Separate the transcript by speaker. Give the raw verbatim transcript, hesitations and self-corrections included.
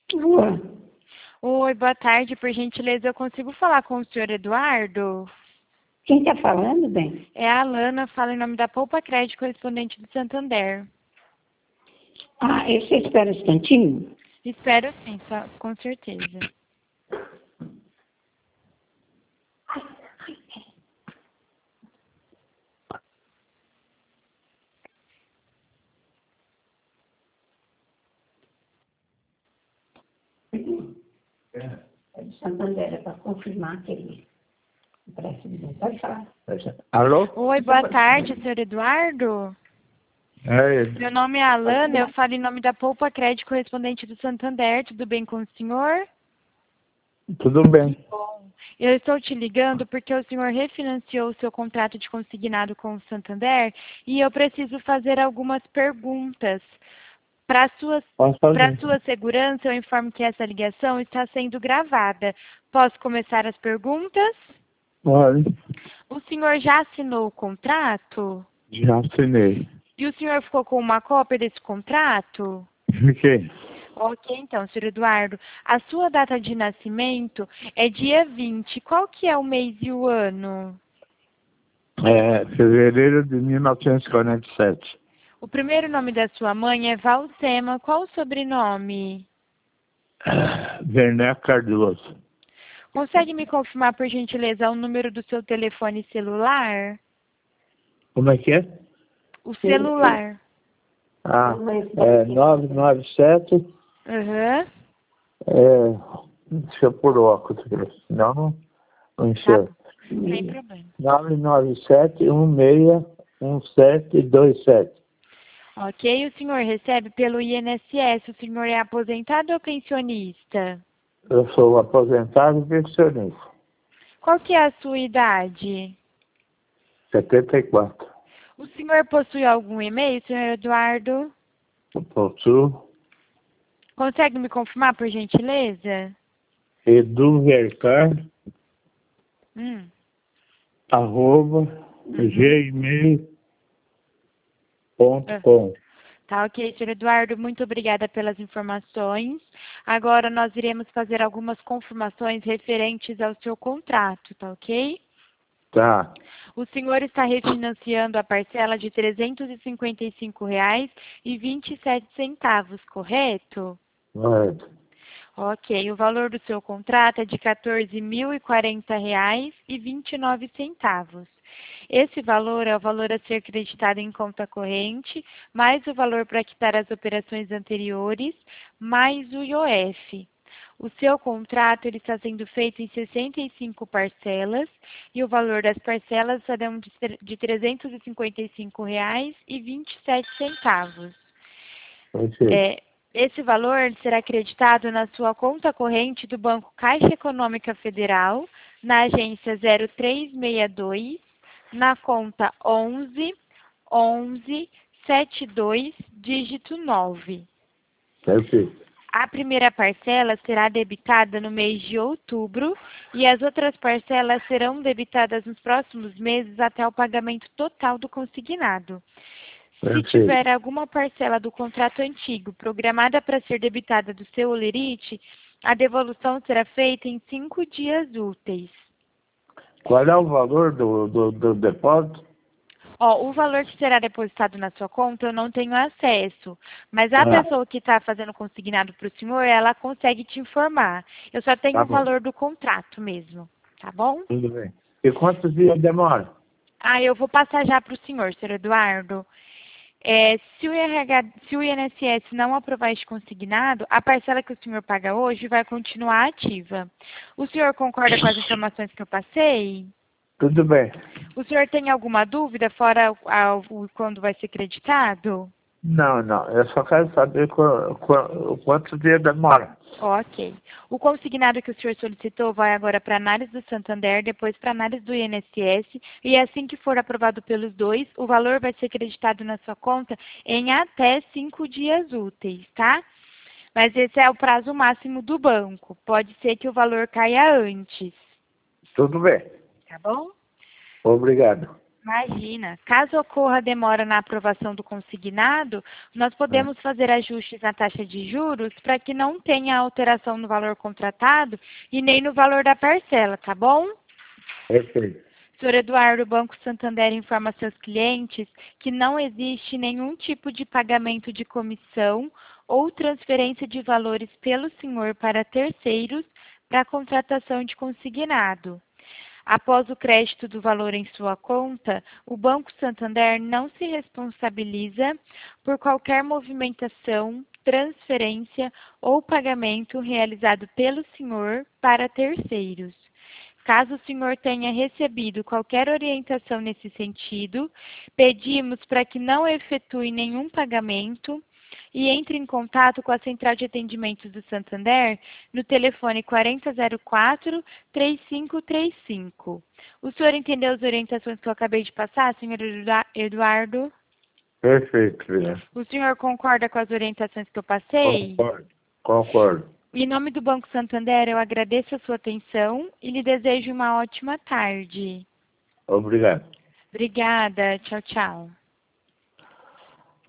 Speaker 1: Alô?
Speaker 2: Oi, boa tarde. Por gentileza, eu consigo falar com o senhor Eduardo?
Speaker 1: Quem está falando, bem?
Speaker 2: É a Alana, fala em nome da Poupa Crédito, correspondente do Santander.
Speaker 1: Ah, você espera um instantinho?
Speaker 2: Espero sim, só, com certeza.
Speaker 1: É do Santander, é para confirmar que ele parece bem. Pode falar.
Speaker 3: Alô?
Speaker 2: Oi, boa tarde, senhor Eduardo.
Speaker 3: É,
Speaker 2: Meu nome é Alana, eu falo em nome da Poupa Crédito, correspondente do Santander. Tudo bem com o senhor?
Speaker 3: tudo bem.
Speaker 2: Eu estou te ligando porque o senhor refinanciou o seu contrato de consignado com o Santander e eu preciso fazer algumas perguntas. Para sua,
Speaker 3: Posso
Speaker 2: para
Speaker 3: fazer?
Speaker 2: sua segurança, eu informo que essa ligação está sendo gravada. Posso começar as perguntas?
Speaker 3: Pode.
Speaker 2: O senhor já assinou o contrato?
Speaker 3: Já assinei.
Speaker 2: E o senhor ficou com uma cópia desse contrato?
Speaker 3: Fiquei.
Speaker 2: Ok, então, senhor Eduardo. A sua data de nascimento é dia vinte. Qual que é o mês e o ano?
Speaker 3: É, fevereiro de mil novecentos e quarenta e sete.
Speaker 2: O primeiro nome da sua mãe é Valsema. Qual o sobrenome?
Speaker 3: Werner Cardoso.
Speaker 2: Consegue me confirmar, por gentileza, o número do seu telefone celular?
Speaker 3: Como é que é?
Speaker 2: O celular.
Speaker 3: Ah, é nove nove sete.
Speaker 2: Aham.
Speaker 3: É, deixa eu pôr o óculos aqui, senão não, não
Speaker 2: Tá
Speaker 3: enxergo.
Speaker 2: bom. Sem problema.
Speaker 3: nove nove sete um seis um sete dois sete.
Speaker 2: Ok, o senhor recebe pelo I N S S. O senhor é aposentado ou pensionista?
Speaker 3: Eu sou aposentado e pensionista.
Speaker 2: Qual que é a sua idade?
Speaker 3: setenta e quatro.
Speaker 2: O senhor possui algum e-mail, senhor Eduardo?
Speaker 3: Possuo.
Speaker 2: Consegue me confirmar, por gentileza?
Speaker 3: eduvercar,
Speaker 2: Hum.
Speaker 3: arroba,
Speaker 2: Uhum.
Speaker 3: gmail ponto com.
Speaker 2: Tá ok, senhor Eduardo, muito obrigada pelas informações. Agora nós iremos fazer algumas confirmações referentes ao seu contrato, tá ok?
Speaker 3: Tá.
Speaker 2: O senhor está refinanciando a parcela de trezentos e cinquenta e cinco reais e vinte e sete centavos, correto?
Speaker 3: Correto.
Speaker 2: Ok, o valor do seu contrato é de quatorze mil e quarenta reais e vinte e nove centavos. Esse valor é o valor a ser creditado em conta corrente, mais o valor para quitar as operações anteriores, mais o I O F. O seu contrato ele está sendo feito em sessenta e cinco parcelas e o valor das parcelas serão de de trezentos e cinquenta e cinco reais e vinte e sete centavos.
Speaker 3: Perfeito.
Speaker 2: É, esse valor será acreditado na sua conta corrente do Banco Caixa Econômica Federal, na agência zero três seis dois, na conta onze, onze, setenta e dois, dígito nove.
Speaker 3: Perfeito.
Speaker 2: A primeira parcela será debitada no mês de outubro e as outras parcelas serão debitadas nos próximos meses até o pagamento total do consignado. Se
Speaker 3: Perfeito.
Speaker 2: tiver alguma parcela do contrato antigo programada para ser debitada do seu holerite, a devolução será feita em cinco dias úteis.
Speaker 3: Qual é o valor do, do, do depósito?
Speaker 2: Ó, o valor que será depositado na sua conta eu não tenho acesso, mas a
Speaker 3: Ah,
Speaker 2: pessoa que está fazendo consignado para o senhor, ela consegue te informar. Eu só tenho
Speaker 3: tá
Speaker 2: o
Speaker 3: bom.
Speaker 2: valor do contrato mesmo, tá bom?
Speaker 3: Tudo bem. E quantos dias demora?
Speaker 2: Ah, eu vou passar já para o senhor, senhor Eduardo. É, se, o I R H, se o I N S S não aprovar este consignado, a parcela que o senhor paga hoje vai continuar ativa. O senhor concorda com as informações que eu passei?
Speaker 3: Tudo bem.
Speaker 2: O senhor tem alguma dúvida fora a, o, quando vai ser creditado?
Speaker 3: Não, não. Eu só quero saber qu qu quantos dias demora.
Speaker 2: Ok. O consignado que o senhor solicitou vai agora para análise do Santander, depois para análise do I N S S, e assim que for aprovado pelos dois, o valor vai ser creditado na sua conta em até cinco dias úteis, tá? Mas esse é o prazo máximo do banco. Pode ser que o valor caia antes,
Speaker 3: Tudo bem.
Speaker 2: tá bom?
Speaker 3: Obrigado.
Speaker 2: Imagina. Caso ocorra demora na aprovação do consignado, nós podemos fazer ajustes na taxa de juros para que não tenha alteração no valor contratado e nem no valor da parcela, tá bom?
Speaker 3: Perfeito.
Speaker 2: senhor Eduardo, o Banco Santander informa seus clientes que não existe nenhum tipo de pagamento de comissão ou transferência de valores pelo senhor para terceiros para a contratação de consignado. Após o crédito do valor em sua conta, o Banco Santander não se responsabiliza por qualquer movimentação, transferência ou pagamento realizado pelo senhor para terceiros. Caso o senhor tenha recebido qualquer orientação nesse sentido, pedimos para que não efetue nenhum pagamento e entre em contato com a Central de Atendimentos do Santander no telefone quarenta zero quatro, trinta e cinco trinta e cinco. O senhor entendeu as orientações que eu acabei de passar, senhor Eduardo?
Speaker 3: Perfeito, filha.
Speaker 2: O senhor concorda com as orientações que eu passei?
Speaker 3: Concordo. Concordo.
Speaker 2: Em nome do Banco Santander, eu agradeço a sua atenção e lhe desejo uma ótima tarde.
Speaker 3: Obrigado.
Speaker 2: Obrigada. Tchau, tchau.